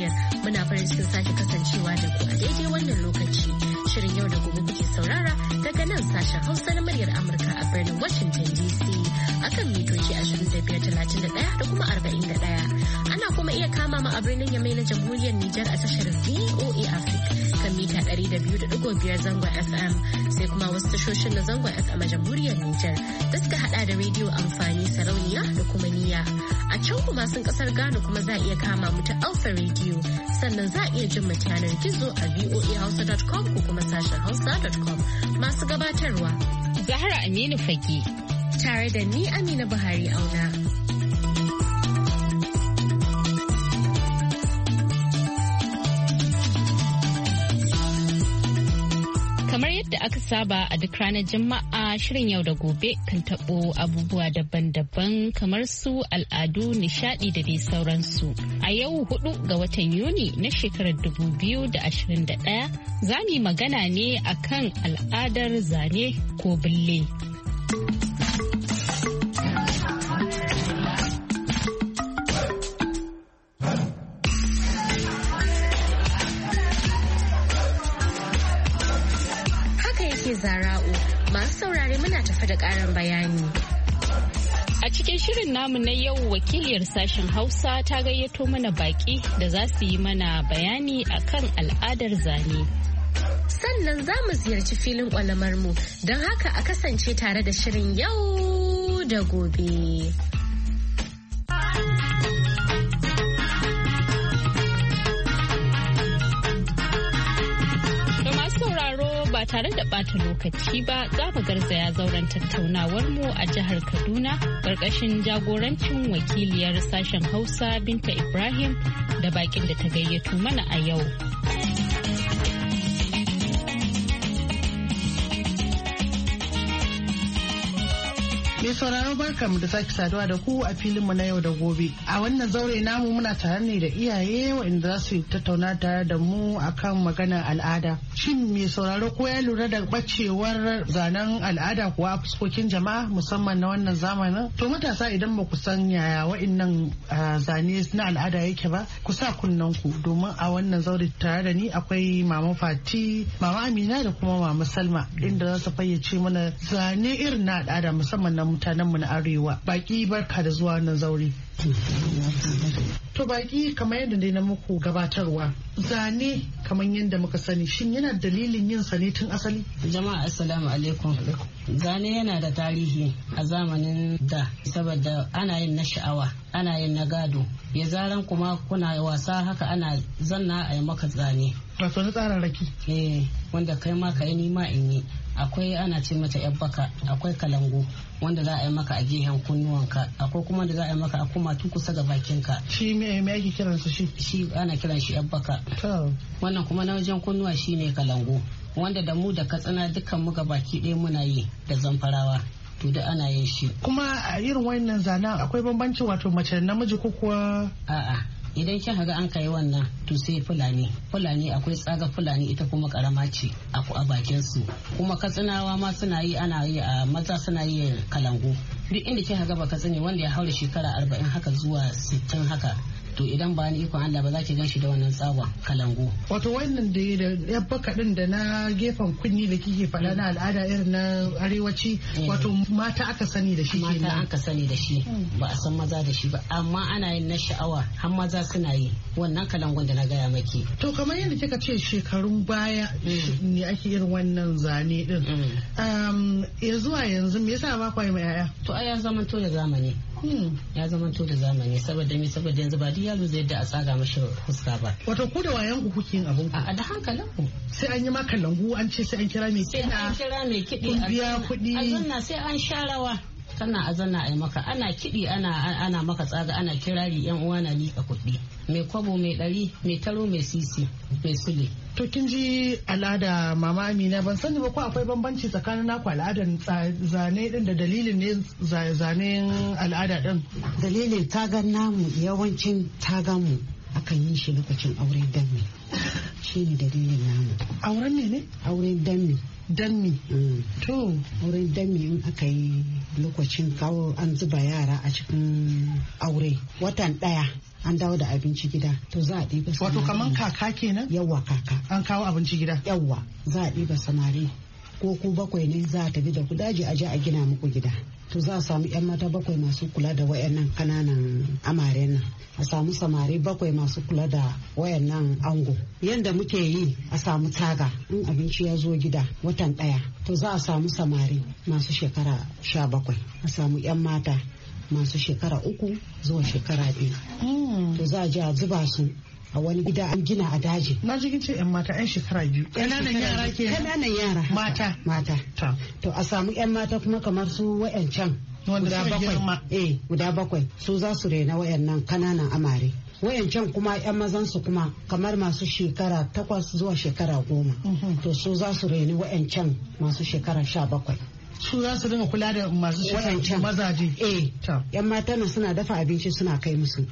Nijar. Muna farin cikin sake kasancewa da ku a daidai wannan lokaci. Shirin yau da gobe kuke saurara daga nan sashen Hausa na muryar Amurka a birnin Washington DC akan mitoci 2531 da kuma 41. Ana kuma iya kama mu a birnin Yamai na Jamhuriyar Nijar a tashar VOA Africa kan mita 200.5 zangon FM sai kuma wasu tashoshin na zangon FM a Jamhuriyar Nijar da suka hada da rediyo amfani sarauniya da kuma niyya. A can kuma sun kasar Ghana kuma za a iya kama mu ta Alpha Radio sannan za a iya jin mu yanar gizo a voahausa.com ko kuma sashen hausa.com masu gabatarwa. Zahra Aminu Fage. Tare da ni Amina Buhari Auna. Kamar yadda aka saba a duk ranar Juma'a shirin yau da gobe kan tabo abubuwa daban-daban kamar su al'adu, nishadi da dai sauransu. A yau 4 ga watan Yuni na shekarar 2021 za mu yi magana ne akan al'adar zane ko bille. Zara'u masu saurare muna tafi da ƙarin bayani. A cikin shirin namu na yau wakiliyar sashen Hausa ta gayyato mana baki da za su yi mana bayani akan al'adar zane. Sannan za mu ziyarci filin ƙwalamar mu don haka a kasance tare da shirin yau da gobe. Ba tare da ɓata lokaci ba za mu garzaya zauren tattaunawar mu a jihar Kaduna ƙarƙashin jagorancin wakiliyar sashen Hausa Binta Ibrahim da bakin da ta gayyato mana a yau. Mai sauraro barkamu da sake saduwa da ku a filinmu na yau da gobe. A wannan zaure namu muna tare ne da iyaye waɗanda za su tattauna tare da mu akan maganar al'ada. Shin mai sauraro ko ya lura da bacewar zanen al'ada kuwa a fuskokin jama'a musamman na wannan zamanin? To matasa idan ba ku san yaya waɗannan zane na al'ada yake ba, ku sa kunnen ku domin a wannan zaure tare da ni akwai Mama Fati, Mama Amina da kuma Mama Salma inda za su fayyace mana zane irin na al'ada musamman na mutanenmu na arewa. Baki barka da zuwa nan zaure. To baki kamar yadda dai na muku gabatarwa, zane kamar yadda muka sani shin yana dalilin yin sa ne tun asali? Jama'a assalamu alaikum. Zane yana da tarihi a zamanin da saboda ana yin na sha'awa, ana yin na gado. Ya zaran kuma kuna wasa haka ana zanna a yi maka zane. Wato na tsararraki? Wanda kai ma ka yi ni ma in yi. Akwai ana ce mata yan baka, akwai kalangu wanda za a yi maka a gehen kunnuwanka, akwai kuma da za a yi maka a kumatu kusa ga bakinka. Shi me ake kiransa shi? Shi ana kiran shi yan baka. Wannan kuma na wajen kunnuwa shi ne kalangu, wanda da mu da Katsina dukkan mu baki ɗaya muna yi da Zamfarawa. To da ana yin shi. Kuma a irin wannan zanen akwai bambanci wato mace da namiji ko kuwa? A'a. Idan kin haga an kai wannan to sai fulani akwai tsaga fulani ita kuma karama ce a bakin su, kuma Katsinawa ma suna yi, ana yi a maza suna yi kalangu. Duk inda kin haga ba Katsina wanda ya haura shekara 40 haka zuwa 60 haka, to idan ba ni ikon Allah ba za ki gan shi da wannan tsawon kalangu. Wato wannan da ya baka din da na gefen kunni da kike faɗa na al'ada irin na arewaci, wato mata aka sani da shi. Mata aka sani da shi, ba a san maza da shi ba, amma ana yin na sha'awa har maza suna yi wannan kalangun da na gaya maki. To kamar yadda kika ce shekarun baya ne ake irin wannan zane din. Ya zuwa yanzu me yasa ba kwaye mai yaya? To ai ya zamanto da zamani. Ya zamanto da zamani saboda yanzu ba yaro zai da a tsaga mashi fuska ba. Wato ku da wayan ku kuke yin abun ku? A da hankalin ku. Sai an yi maka langu an ce sai an kira mai kiɗa. Sai an kira mai kiɗi. Kun biya kuɗi. A zanna sai an sha rawa. Kana a zanna a yi maka, ana kiɗi ana maka tsaga, ana kirari, yan uwa na liƙa kuɗi. Mai kwabo, mai ɗari, mai taro, mai sisi, mai sule. To kin ji al'ada Mama Amina, ban sani ba ko akwai bambanci tsakanin naku al'adar zane din da dalilin ne zanen al'ada din? Dalilin tagan namu yawancin tagan mu akan yi shi lokacin auren danmi. Shi ne dalilin namu. Auren ne? Auren danmi. Danmi. To auren danmi in aka yi lokacin kawo an zuba yara a cikin aure watan ɗaya an dawo da abinci gida to za a ɗiba samari. Wato kaman kaka kenan? Yawwa kaka. An kawo abinci gida? Yawwa za a ɗiba samari ko ku 7 ne za a tafi da ku daji a je a gina muku gida. To za a samu 'yan mata 7 masu kula da wayannan kananan amaren nan, a samu samari 7 masu kula da wayannan ango. Yanda muke yi a samu taga in abinci ya zo gida watan 1 to za a samu samari masu shekara 17, a samu 'yan mata masu shekara 3 zuwa shekara 2. To za a je a zuba su a wani gida an gina a daji. Na ji ce 'yan mata 'yan shekara 2. Ƙananan yara ke? Ƙananan yara. Mata. To a samu 'yan mata kuma kamar su wayancan guda 7. Guda 7 su za su rena wayannan kananan amare. Wayancan kuma 'yan mazan su kuma kamar masu shekara 8 zuwa shekara 10. To su za su reni wayancan masu shekara 17. Su za su dinga kula da masu shekara mazaje. Yan mata nan suna dafa abinci suna kai musu.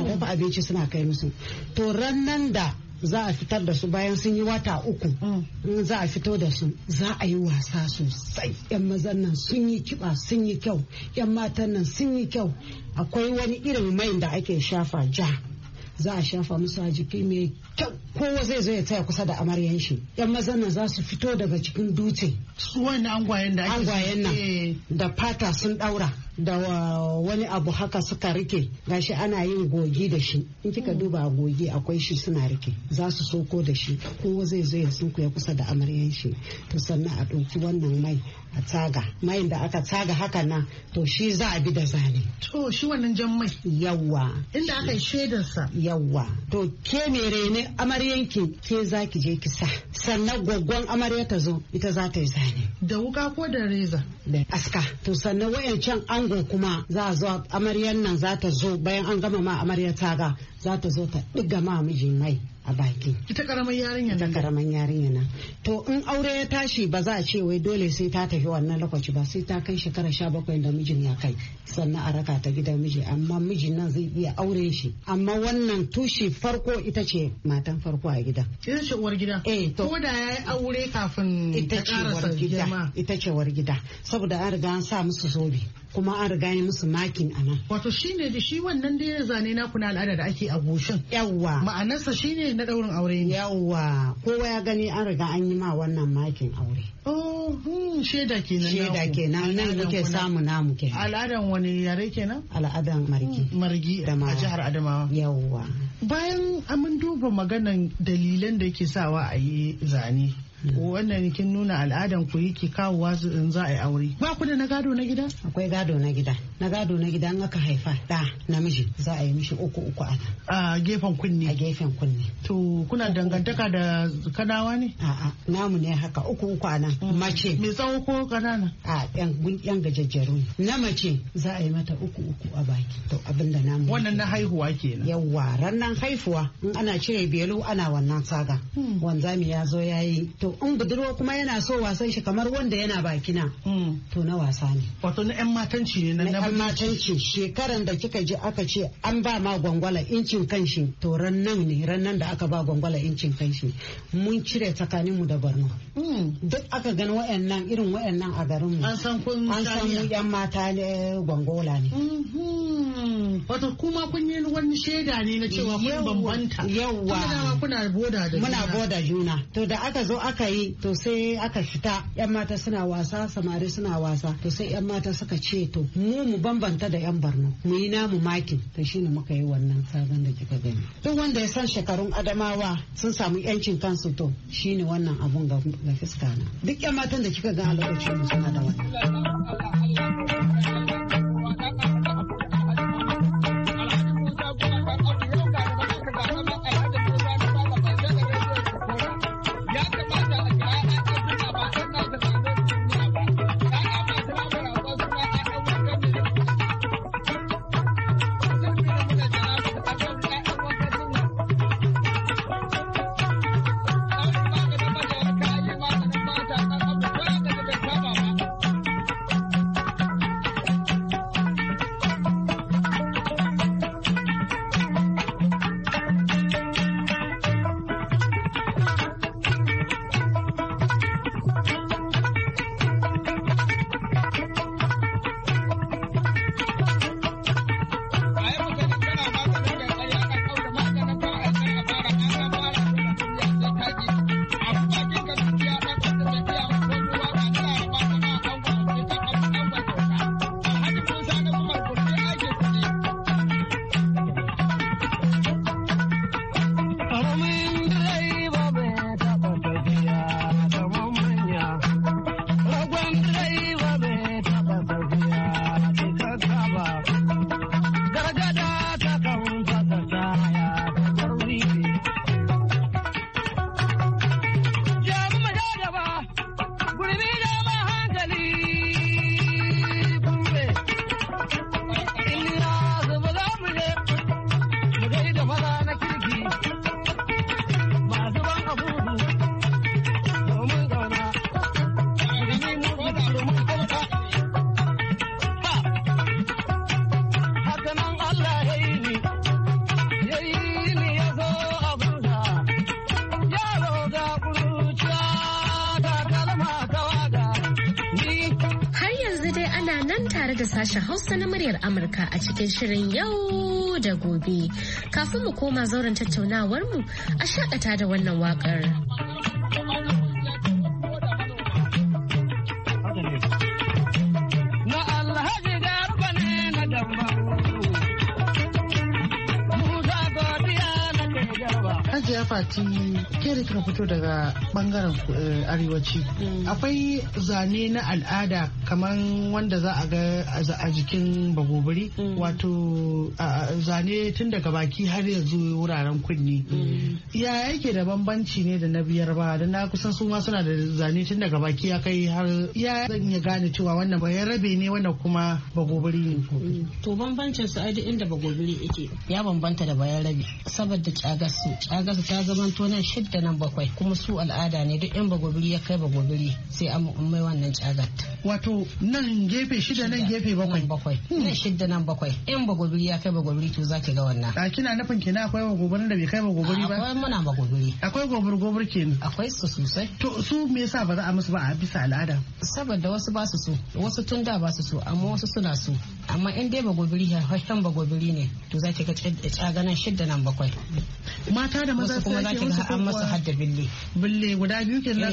To rannan da za a fitar da su bayan sun yi wata 3 in za a fito da su za a yi wasa sosai. Yan mazan nan sun yi kiba sun yi kyau, yan matan nan sun yi kyau. Akwai wani irin mai da ake shafa ja, za a shafa musu a jiki mai kyau. Kowa zai zo ya tsaya kusa da amaryan shi. Yan mazan nan za su fito daga cikin dutse. Su wani angwayen da ake angwayen nan da fata sun daura da wani abu haka suka rike, gashi ana yin gogi da shi. In kika duba gogi akwai shi suna rike, za su soko da shi. Kowa zai zo ya sunkuya kusa da amaryan shi. To sannan a ɗauki wannan mai a tsaga, mai da aka tsaga haka nan to shi za a bi da zane. To shi wannan jan mai? Yawwa. Inda aka yi shaidarsa? Yawwa. To ke mere ne amaryanki ke za ki je ki sa, sannan gwaggon amarya ta zo ita za ta yi zane. Da wuka ko da reza? Da aska. To sannan wayancan ango kuma za a zo amaryan nan za ta zo bayan an gama ma amarya taga za ta zo ta ɗiga ma mijin mai a baki. Ita karamar yarinya nan? Ita karamar yarinya nan. To in aure ya tashi ba za a ce wai dole sai ta tafi wannan lokaci ba, sai ta kai shekara 17 da mijin ya kai sannan a raka ta gidan miji, amma mijin nan zai iya aure shi. Amma wannan tushe farko ita ce matan farko a gida. Ita ce uwar gida? To ko da ya yi aure kafin ta karasa girma? Ita ce uwar gida saboda an riga an sa musu zobe kuma an riga yi musu makin a nan. Wato shine da shi wannan da ya zane na kuna al'ada da ake a goshin. Yawwa. Ma'anarsa shine na daurin aure ne. Yawwa. Kowa ya gani an riga an yi ma wannan makin aure. Oh, shaida kenan. Shaida kenan nan muke samu namu kenan. Al'adan wani yare kenan? Al'adan Margi. Margi a jihar Adamawa. Yawwa. Bayan mun duba maganan dalilan da yake sawa a yi zane. Wannan kin nuna al'adan ku yake kawowa in za a yi aure. Ba ku da na gado na gida? Akwai gado na gida. Na gado na gida in aka haifa da namiji za a yi mishi 3 a nan. A gefen kunne? A gefen kunne. To kuna dangantaka da kanawa ne? A'a namu ne haka 3 a nan. Mace. Mai tsawo ko kanana? A yan gajejjeru. Na mace za a yi mata 3 a baki. To abinda namu. Wannan na haihuwa kenan. Yawwa rannan haihuwa in ana cire belu ana wannan tsaga. Wanzami ya zo ya yi. To in budurwa kuma yana so wasan shi kamar wanda yana bakina. To na wasa ne. Wato na 'yan matanci ne na 'yan matanci. Shekaran da kika ji aka ce an ba ma gwangwala incin kanshi to rannan ne rannan da aka ba gwangwala incin kanshi mun cire tsakanin mu da Borno. Duk aka gani wayannan irin wayannan a garin mu. An san mu 'yan mata ne gwangwala ne. Wato kuma kun yi wani shaida ne na cewa kun bambanta. Yawwa. Kuna boda da juna. Muna boda juna. To da aka zo aka yi to sai aka fita 'yan mata suna wasa samari suna wasa to sai 'yan mata suka ce to mu bambanta da 'yan Borno mu yi namu makin to shine muka yi wannan sabon da kika gani. Duk wanda ya san shekarun Adamawa sun samu 'yancin kansu to shine wannan abun ga fuska na. Duk 'yan matan da kika ga a lokacin suna da wannan. tare da sashen Hausa na muryar Amurka a cikin shirin yau da gobe. Kafin mu koma zauren tattaunawar mu a shakata da wannan waƙar. Hajiya Fati ke da kika fito daga bangaren arewaci. Akwai zane na al'ada kamar wanda za a ga a jikin bagobiri wato zane tun daga baki har yanzu wuraren kunni. Ya yake da bambanci ne da na biyar ba da na kusan su ma suna da zane tun daga baki ya kai har ya zan iya gane cewa wannan bayan rabe ne wannan kuma bagobiri ne. To bambancin su ai inda bagobiri yake ya bambanta da bayan rabe saboda cagarsu ta zamanto nan 6 nan 7 kuma su al'ada ne duk yan bagobiri ya kai bagobiri sai an mai wannan cagat. Wato nan gefe 6 nan gefe 7 nan 6 nan 7 yan bagobiri ya kai bagobiri to zaki ga wannan. A kina nufin kina akwai bagobirin da bai kai bagobiri ba? Akwai muna bagobiri. Akwai gobir kenan. Akwai su sosai. To su me yasa ba za a musu ba a bisa al'ada? Saboda wasu ba su so wasu tun da ba su so amma wasu suna so amma in dai bagobiri hasken bagobiri ne to zaki ga caga nan 6 nan 7. Mata da maza kuma za ki ga an masa hadda bille. Bille guda biyu ke da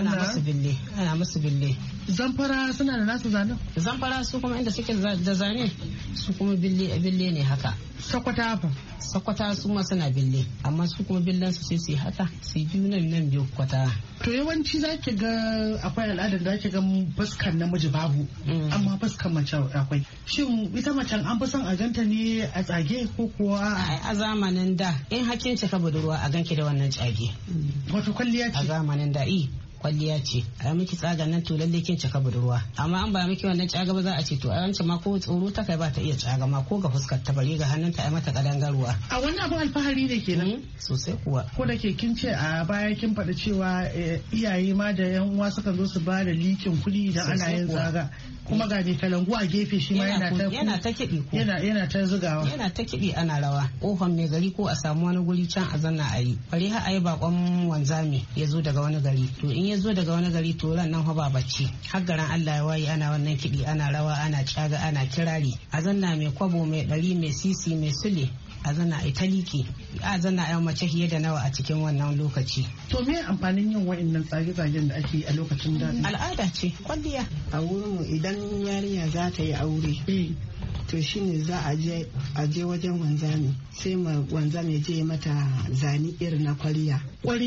ana musu bille. Zamfara suna da nasu zanen? Zamfara su kuma inda suke da zane su kuma bille ne haka. Sakwata fa? Sakwata su ma suna bille amma su kuma billen su sai su yi haka su biyu nan biyu kwata. To yawanci za ki ga akwai al'adar da ki ga fuskar namiji babu amma fuskar mace akwai. Shin ita macen an fi son a ganta ne a tsage ko kuwa? A zamanin da in hakin cika budurwa a ganki da wannan tsage. Wato kwalliya ce? A zamanin da kwalliya ce a miki tsagan nan to lalle kin cika budurwa amma an ba miki wannan tsaga ba za a ce to a wancan ma ko tsoro ta kai ba ta iya tsaga ma ko ga fuskar ta bare ga hannunta ai mata kadangarwa. A wannan abin alfahari ne kenan sosai kuwa. Ko da ke kin ce a baya kin faɗi cewa iyaye ma da yan uwa suka zo su ba da likin kuɗi idan ana yin tsaga kuma ga ne kalangu a gefe shi ma yana ta kiɗi ko yana ta zugawa yana ta kiɗi ana rawa kofan mai gari ko a samu wani guri can a zanna a yi bare har a yi bakon wanzami ya zo daga wani gari to in ya zo daga wani gari to ran nan ba bacci har garan Allah ya waye ana wannan kiɗi ana rawa ana caga ana kirari a zanna mai kwabo mai ɗari mai sisi mai sule a zanna a italiki a zanna a mace fiye da nawa a cikin wannan lokaci. To me amfanin yin wa'annan tsage-tsagen da ake a lokacin da? Al'ada ce kwalliya. A wurin idan yarinya za ta yi aure to shine za a je wajen wanzami sai wanzami je mata zani irin na kwalliya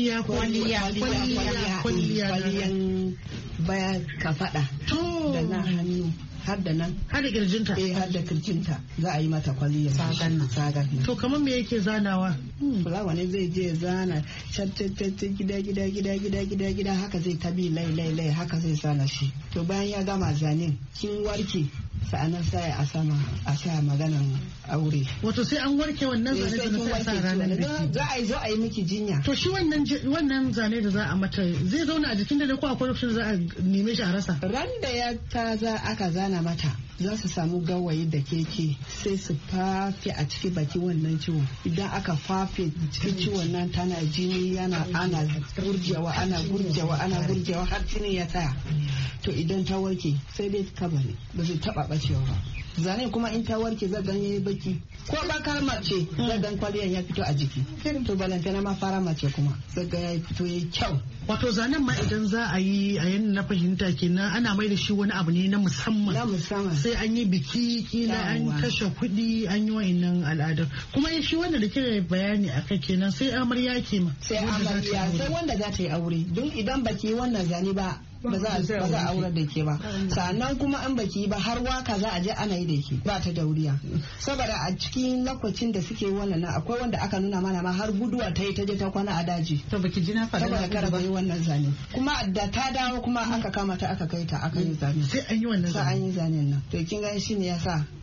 baya ka fada da na hannu har da nan har da kirjinta har da kirjinta za a yi mata kwalliya sagan to kamar me yake zanawa fulawa ne zai je zana shattata gida haka zai tabi lai haka zai zana shi to bayan ya gama zanen kin warke sa'anan sai a sa maganan aure wato sai an warke wannan zane da sai sa ranar biki za a yi miki jinya to shi wannan zane da za a mata zai zauna a jikin da ko akwai lokacin da za a neme shi a rasa ran da ya aka zana mata za su samu gawayi da keke sai su fafe a ciki baki wannan ciwon idan aka fafe cikin ciwon nan tana jini ana gurjewa har jini ya tsaya to idan ta warke sai dai kabari ba zai taba bacewa ba zane kuma in ta warke zagan yayi baki ko bakar mace zagan kwaliyan ya fito a jiki to balantana ma fara mace kuma zagan ya fito yayi kyau wato zanen ma idan za a yi a yanda na fahimta kenan ana mai da shi wani abu ne na musamman sai an yi biki kila an kashe kuɗi an yi wa'annan al'adar kuma shi wanda da kira bayani a kai kenan sai amarya ke ma sai amarya sai wanda za ta yi aure don idan baki wannan zane ba za a aurar da ke ba sannan kuma an baki ba har waka za a je ana yi da ke ba ta dauriya saboda a cikin lokacin da suke wannan akwai wanda aka nuna mana ma har guduwa ta yi ta je ta kwana a daji to baki ji na faɗa saboda kada ba yi wannan zane kuma da ta dawo kuma aka kama ta aka kai ta aka yi zane sai an yi wannan sai an yi zanen nan to kin ga shi ne yasa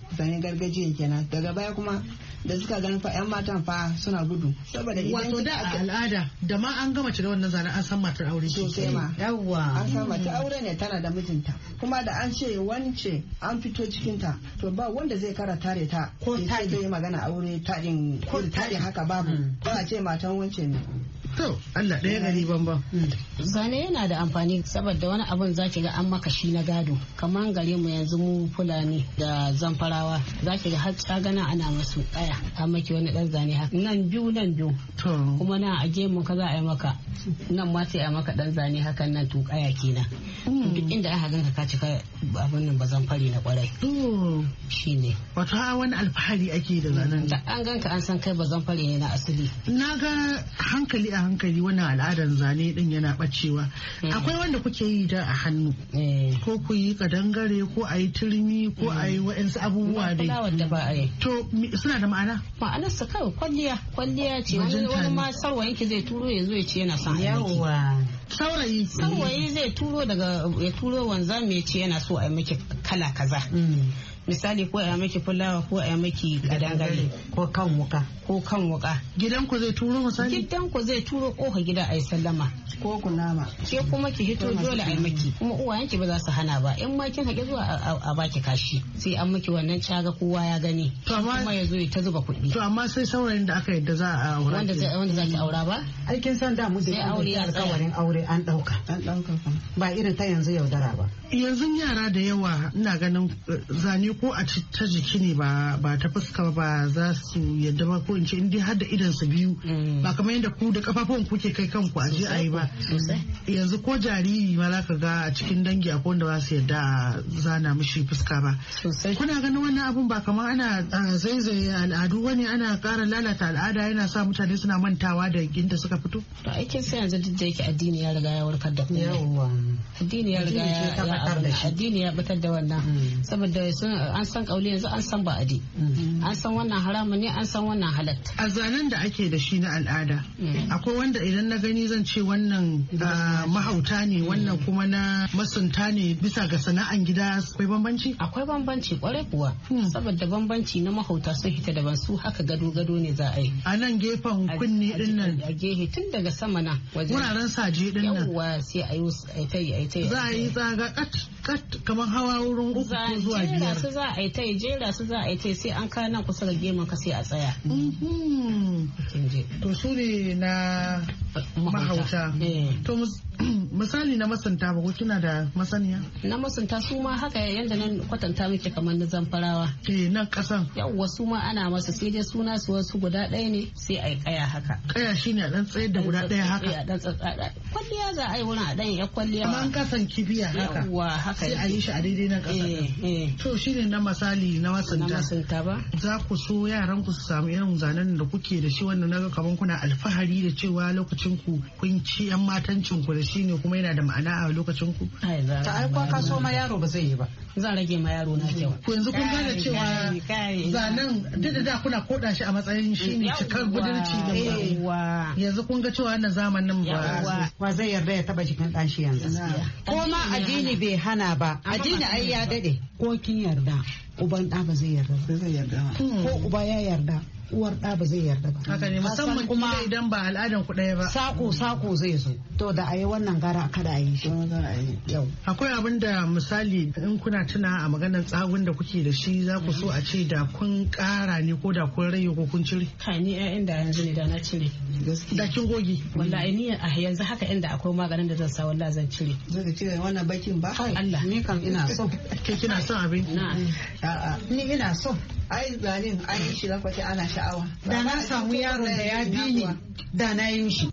zane gargajiya kenan. Daga baya kuma da suka ganin fa 'yan matan fa suna gudu saboda idan wato da a al'ada da ma an gama da wannan zane an san matar aure sosai ma yawwa an san matar aure ne tana da mijinta kuma da an ce wance an fito cikin ta to ba wanda zai kara tare ta ko ta zai magana aure taɗin haka babu ko a ce matan wance ne. To Allah ɗaya gari banban. Zane yana da amfani saboda wani abun za ki ga an maka shi na gado kamar gare mu yanzu mu Fulani da Zamfarawa za ki ga har tsagana ana masu ɗaya an maki wani ɗan zane haka nan biyu kuma na a gemun ka za a yi maka nan ma sai a maka ɗan zane hakan nan tuƙaya kenan duk inda aka ganka ka cika abin nan ba Zamfari na kwarai shine wato wani alfahari ake da zanen da an ganka an san kai ba Zamfari ne na asali. Na ga hankali a hankali wannan al'adar zane din yana bacewa akwai wanda kuke yi da a hannu ko ku yi kadangare ko a yi turmi ko a yi wa'ansu abubuwa dai to suna da ma'anar sa kawai kwalliya ce wani ma sarwayin ki zai turo ya zo ya ce yana son yawa saurayi zai turo ya turo wanzami ya ce yana so a yi miki kala kaza misali ko a maki fulawa ko a maki kadangare ko kan wuka gidan ku zai turo misali gidan ku zai turo kofa gida ayi sallama ko kunama ke kuma ki hito dole ayi maki kuma uwayenki ba za su hana ba in ma kin haƙi zuwa a baki kashi sai an maki wannan caga kowa ya gani kuma ya zo ta zuba kuɗi to amma sai saurayin da aka yadda za a aura wanda za ki aura ba aikin san da mu da aure ya alƙawarin aure an ɗauka ba irin ta yanzu yaudara ba yanzu yara da yawa ina ganin zane ko a ta jiki ne ba ta fuska ba za su yadda ba ko in ce indai har da idan su biyu ba kamar yadda ku da kafafun kuke kai kanku a je a yi ba yanzu ko jariri ma za ka ga a cikin dangi akwai wanda ba su yadda zana mishi fuska ba kuna ganin wannan abun ba kamar ana zaizaye al'adu wani ana ƙara lalata al'ada yana sa mutane suna mantawa da inda suka fito to aikin sai yanzu duk da yake addini ya riga ya warkar da kuma addini ya riga ya batar da wannan saboda an san kauli yanzu an san ba'adi an san wannan haramun ne an san wannan halatta a zanen da ake da shi na al'ada akwai wanda idan na gani zan ce wannan mahauta ne wannan kuma na masunta ne bisa ga sana'an gida akwai bambanci kwarai kuwa saboda bambanci na mahauta sun hita daban su haka gado ne za a yi a nan gefen kunne din nan a gehe tun daga sama na wajen wuraren saje din nan yawwa sai a yi ta za a yi tsaga kat kamar hawa wurin 3 ko zuwa 5 za a yi ta jera su za a yi ta sai an kawo nan kusa da gemun ka sai a tsaya. To su ne na mahauta. To misali na masanta ba ko kina da masaniya? Na masanta su ma haka yadda nan kwatanta muke kamar na Zamfarawa. Nan kasan. Yawwa su ma ana masa sai dai suna su wasu guda ɗaya ne sai a yi kaya haka. Kaya shine a dan tsayar da guda ɗaya haka. A dan tsada. Kwalliya za a yi wurin a dan ya kwalliya. Amma an kasan kibiya haka. Yawwa haka. Sai a yi shi a daidai nan kasan. To shine na misali na masanta ba za ku so yaran ku su samu irin zanen da kuke da shi wannan naga kaman kuna alfahari da cewa lokacin ku kun ci yan matancin ku da shi ne kuma yana da ma'ana a lokacin ku ta aikwa ka so ma yaro ba zai yi ba zan rage ma yaro na kyau ku yanzu kun gane cewa zanen duk da kuna koda shi a matsayin shi ne cikar budurci da yanzu kun ga cewa wannan zamanin ba zai yarda ya taba jikin dan shi yanzu ko ma addini bai hana ba addini ai ya dade ko kin yarda uban ɗa ba zai yarda ko uba ya yarda uwar ɗa ba zai yarda ba haka ne musamman kuma idan ba al'adan ku ɗaya ba sako zai zo to da ayi wannan gara kada a yi shi yau akwai abin da misali in kuna tuna a maganar tsagun da kuke da shi za ku so a ce da kun ƙara ne ko da kun rage ko kun cire kai ni ƴaƴan da yanzu ne da na cire da kin goge wallahi ni a yanzu haka inda akwai maganin da zan sa wallahi zan cire zaka cire wannan bakin ba Allah ni kam ina so ke kina son abin ni ina so ai zanin an yi shi lokaci ana sha'awa da na samu yaron da ya bi ni da na yi mishi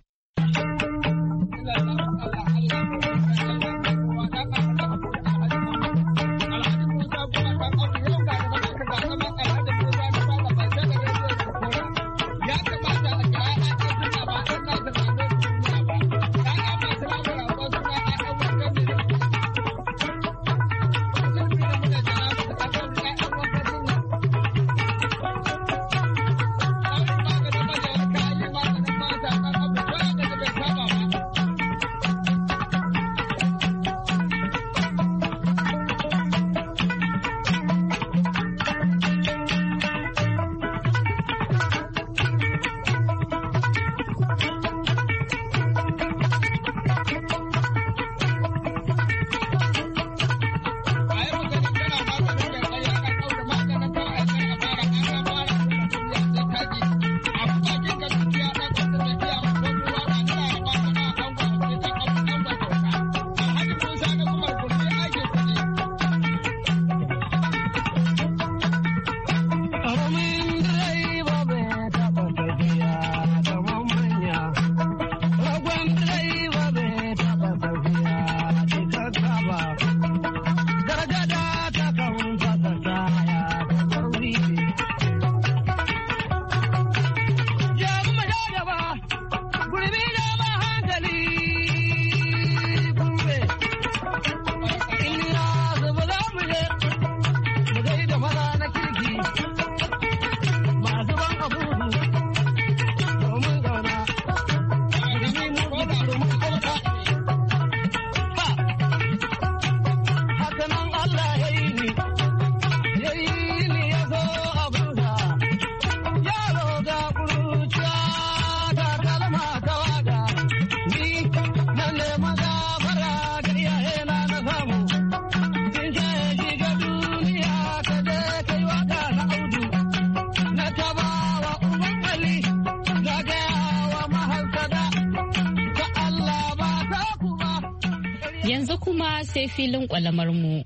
Yanzu kuma sai filin kwalamar mu.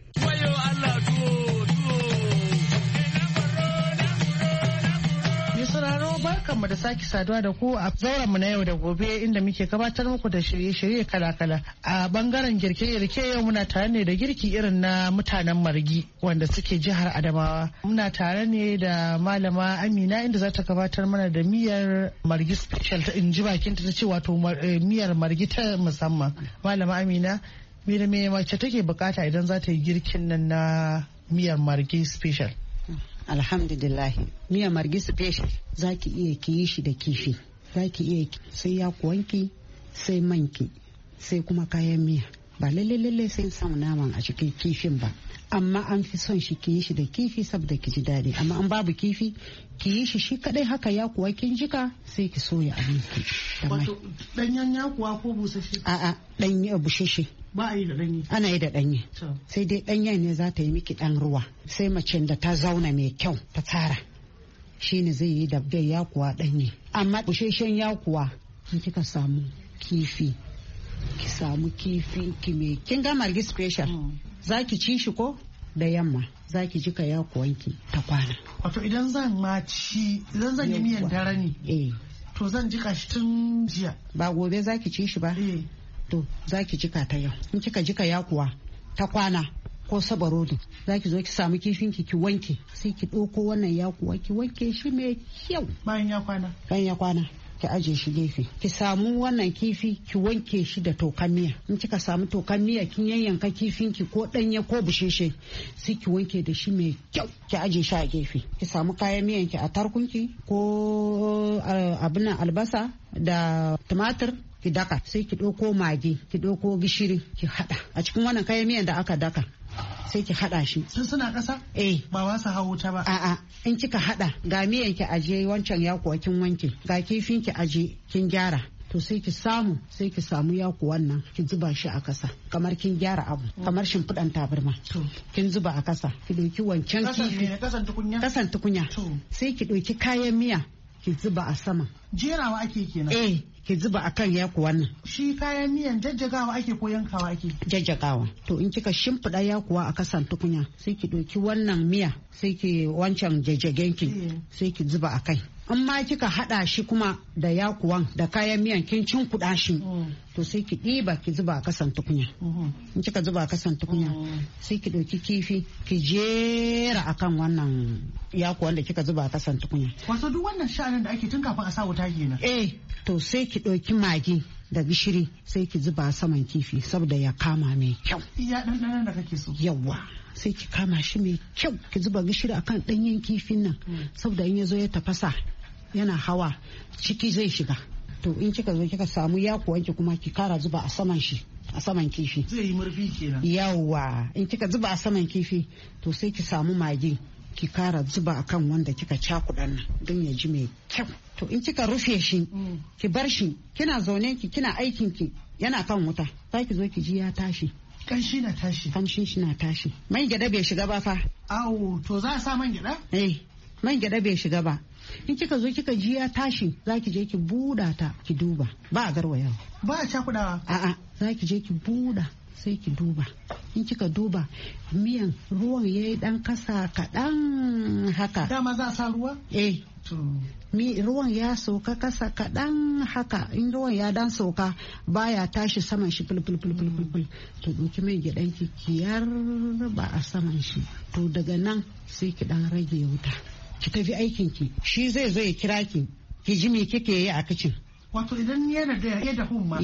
Barkanmu da sake saduwa da ku a zauren mu na yau da gobe inda muke gabatar muku da shirye-shirye kala-kala. A bangaren girke-girke yau muna tare ne da girki irin na mutanen Margi wanda suke jihar Adamawa. Muna tare ne da Malama Amina inda za ta gabatar mana da miyar Margi special ta inji bakinta ta ce wato miyar Margi ta musamman. Malama Amina, me da me mace take bukata idan za ta yi girkin nan na miyar Margi special? Alhamdulillahi, miya Margi special za ki iya ki yi shi da kifi, za ki iya sai ya kuwanki, sai manki, sai kuma kayan miya. Ba lalle sai samu naman a cikin kifin ba, amma an fi son shi ki yi shi da kifi saboda ki ji daɗi. Amma an babu kifi ki yi shi kadai haka ya kuwa kin jika sai ki soya abinki. Wato danyen ya kuwa ko busasshe? A'a, danyen busasshe. Ba a yi da ɗanye? Ana yi da ɗanye. Sai dai ɗanyen ne za ta yi miki ɗan ruwa. Sai macen da ta zauna mai kyau ta tsara shi ne zai yi da yakuwa ɗanye. Amma busheshen yakuwa in kika samu kifi, ki samu kifi ki mai kin ga Margi special za ki ci shi ko da yamma za ki jika yakuwanki ta kwana. Wato idan zan yi miyan dare ne to zan jika shi tun jiya. Ba gobe za ki ci shi ba? To za ki jika ta yau. In kika jika yakuwa ta kwana ko sabarodin za ki zo ki samu kifinki ki wanke, sai ki ɗauko wannan yakuwa ki wanke shi mai kyau. Bayan ya kwana ki aje shi gefe. Ki samu wannan kifi ki wanke shi da tokan miya. In kika samu tokan miya kin yanyanka kifinki ko ɗanye ko busheshe sai ki wanke da shi mai kyau ki aje shi a gefe. Ki samu kayan miyanki a tarkunki ko abin albasa da tumatir ki daka, sai ki ɗauko magi, ki ɗauko gishiri ki haɗa a cikin wannan kayan miyan da aka daka, sai ki haɗa shi. Suna ƙasa? Ba wasu hawo ta ba. A'a, in kika haɗa ga miyan ki aje wancan yakuwa kin wanke, ga kifin ki aje kin gyara. To sai ki samu yakuwan nan ki zuba shi a kasa kamar kin gyara abu kamar shimfiɗan tabarma. Kin zuba a kasa ki ɗauki wancan kifi kasan tukunya sai ki ɗauki kayan miya ki zuba a sama. Jerawa ake kenan? Ki zuba a kan yakuwan nan. Shi kayan miyan jajjagawa ake ko yankawa ake? Jajjagawa. To in kika shimfiɗa yakuwa a kasan tukunya sai ki ɗauki wannan miya sai ki wancan jajjagenki sai ki zuba a kai. In ma kika haɗa shi kuma da yakuwan da kayan miyan kin cin kuɗa shi to sai ki ɗiba ki zuba a kasan tukunya. In kika zuba a kasan tukunya sai ki ɗauki kifi ki jera akan wannan yakuwan da kika zuba a kasan tukunya. Wato duk wannan sha'anin da ake tun kafin a sa wuta kenan? To sai ki ɗauki magi da gishiri sai ki zuba saman kifi saboda ya kama mai kyau. Iya ɗanɗanon da kake so. Yawwa. Sai ki kama shi mai kyau ki zuba gishiri akan ɗanyen kifin nan saboda in ya zo ya tafasa yana hawa ciki zai shiga. To in kika zo kika samu yakuwanki kuma ki kara zuba a saman shi a saman kifi. Zai yi murfi kenan. Yawwa. In kika zuba a saman kifi to sai ki samu magi ki kara zuba akan wanda kika cakuɗa nan don ya ji mai kyau. To in kika rufe shi ki bar shi kina zaune ki kina aikin ki yana kan wuta za ki zo ki ji ya tashi. Kanshi na tashi. Kanshin shi na tashi. Man gyada bai shiga ba fa. Awo to za a sa man gyada? Man gyada bai shiga ba. In kika zo kika ji ya tashi za ki je ki buɗa ta ki duba ba a garwayawa. Ba a cakuɗawa? A'a za ki je ki buɗa sai ki duba. In kika duba miyan ruwan ya yi dan kasa kaɗan haka. Dama za a sa ruwa? Ruwan ya sauka kasa kaɗan haka. In ruwan ya dan sauka baya tashi saman shi fulfulfulfulful to ɗauki mai gyaɗan ki yarba a saman shi. To daga nan sai ki dan rage wuta ki tafi aikin ki. Shi zai zo ya kira ki ji me kike yi a kicin. Wato idan yana da ya da humma.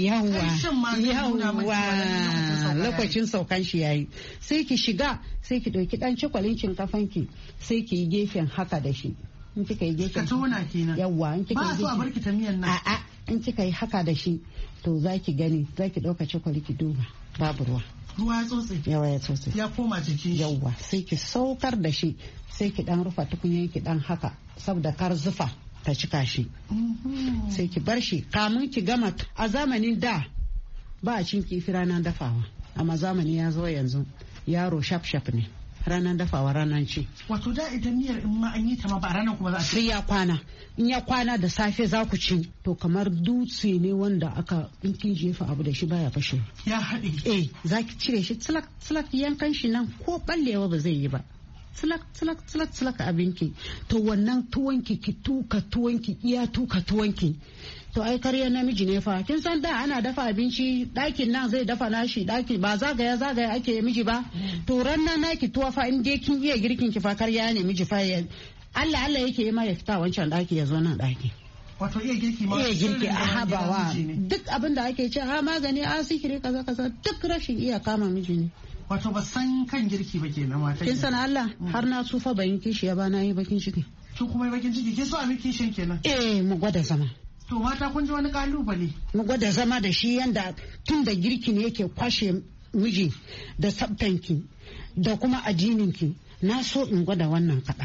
Yawwa lokacin saukan shi yayi. Sai ki shiga sai ki ɗauki ɗan cikwalin shinkafan ki sai ki yi gefen haka da shi. In kika yi gefen. Ka tona kenan. Yawwa in kika yi. Ba so a barki ta miyan nan. A'a in kika yi haka da shi to za ki gani za ki ɗauka cikwali ki duba babu ruwa. Ruwa ya tsotse. Yawa ya tsotse. Ya koma jiki. Yawwa sai ki saukar da shi sai ki ɗan rufa tukunyan ki ɗan haka saboda kar zufa ta cika shi. Sai ki bar shi kamun ki gama. A zamanin da ba a cin kifi ranar dafawa amma zamani ya zo yanzu yaro shaf ne ranar dafawa ranar ci. Wato da ita miyar in ma an yi ta ma ba ranar kuma za a ci. Sai ya kwana. In ya kwana da safe za ku ci to kamar dutse ne wanda aka in kin jefa abu da shi baya fashe. Ya haɗe. Za ki cire shi tsilak yankan shi nan ko ballewa ba zai yi ba. Tsilak abinki. To wannan tuwonki ki tuka tuwonki iya tuka tuwonki. To ai karya namiji ne fa. Kin san da ana dafa abinci ɗakin nan zai dafa nashi ɗaki ba zagaya ake miji ba. To ranna naki tuwa fa in dai kin iya girkin ki fa karya ne miji fa Allah yake yi ma ya fita wancan ɗaki ya zo nan ɗaki. Wato iya girki ma. Iya girki a habawa duk abin da ake ce magani sihiri kaza duk rashin iya kama miji ne. Wato ba san kan girki ba kenan mata. Kin san Allah har na tsufa bayin kishi ya ba na yi bakin ciki. To kuma bakin ciki ke so a miki kishin kenan. Mu gwada zama. To mata kun ji wani kalubale. Mu gwada zama da shi yanda tun da girki ne yake kwashe miji da tsaftanki da kuma addininki. Na so in gwada wannan kaɗan.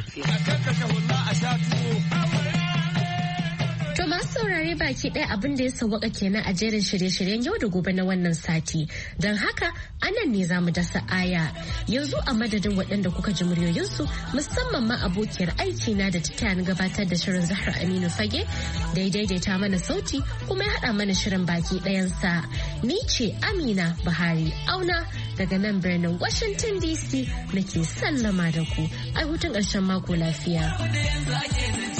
To masu saurare baki ɗaya abin da ya sauwaka kenan a jerin shirye-shiryen yau da gobe na wannan sati. Don haka anan ne za mu dasa aya. Yanzu a madadin waɗanda kuka ji muryoyinsu musamman ma abokiyar aiki na da ta gabatar da shirin Zahra Aminu Fage da ya daidaita mana sauti kuma ya haɗa mana shirin baki ɗayansa. Ni ce Amina Buhari Auna daga nan birnin Washington DC nake sallama da ku. Ai hutun ƙarshen mako lafiya.